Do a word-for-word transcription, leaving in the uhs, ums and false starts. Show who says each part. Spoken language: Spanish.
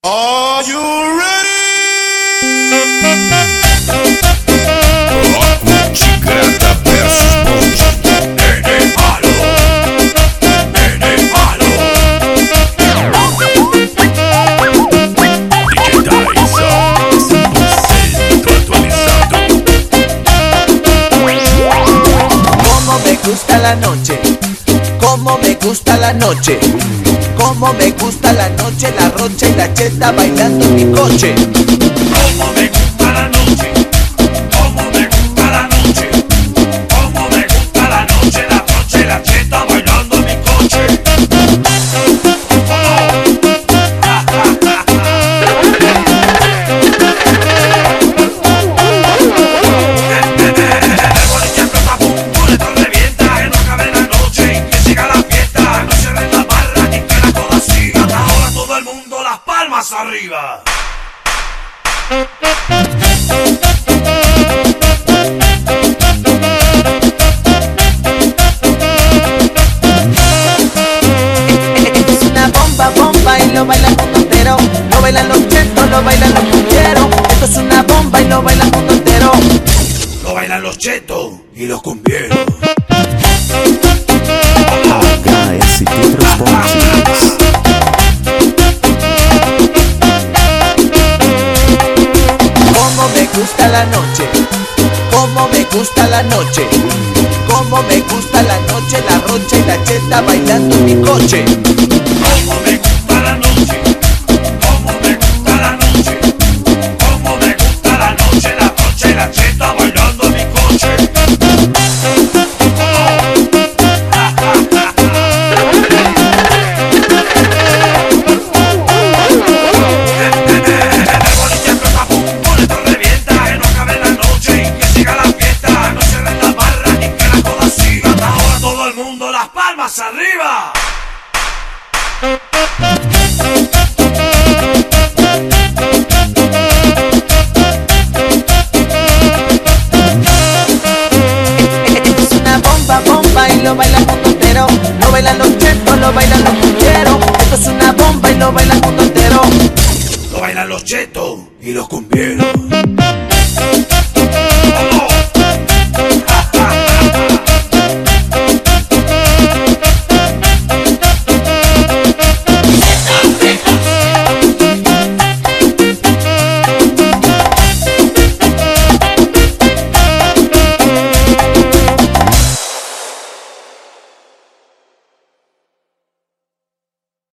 Speaker 1: Are you ready?
Speaker 2: Rock Tigrada versus Bonde.
Speaker 1: Nene malo, nene malo.
Speaker 2: D J Dyson, cem por ciento atualizado.
Speaker 3: Cómo me gusta la noche, cómo me gusta la noche, cómo me gusta la noche, la rocha y la cheta bailando en mi coche.
Speaker 1: Cómo me gusta la noche, cómo me gusta la noche, cómo me gusta la noche, la noche y la cheta bailando en mi coche. El boliche explota, pum, pum, esto revienta, que no acabe la noche, que siga la fiesta, no cierren la barra, ni que la cosa siga. Hasta ahora todo el mundo las palmas arriba.
Speaker 3: Esto es una bomba, bomba y lo baila el mundo entero. Lo bailan los chetos, lo bailan los cumbieros. Esto es una bomba y lo baila el mundo entero.
Speaker 1: Lo bailan los chetos y los cumbieros.
Speaker 2: H S T Transportes.
Speaker 3: Cómo me gusta la noche, cómo me gusta la noche, cómo me gusta la noche, la rocha y la cheta bailando en mi coche.
Speaker 1: Cómo me gusta la noche, cómo me gusta la noche, cómo me gusta la noche, la noche y la cheta bailando en mi coche. El boliche explota, pum, pum, esto revienta, que no acabe la noche, que siga la fiesta, no cierren la barra, ni que la cosa siga. Hasta ahora todo el mundo las palmas arriba.
Speaker 3: Esto es una bomba, bomba y lo baila el mundo entero. Lo bailan los chetos, lo bailan los cumbieros. Esto es una bomba y lo baila el mundo entero.
Speaker 1: Lo bailan los chetos y los cumbieros.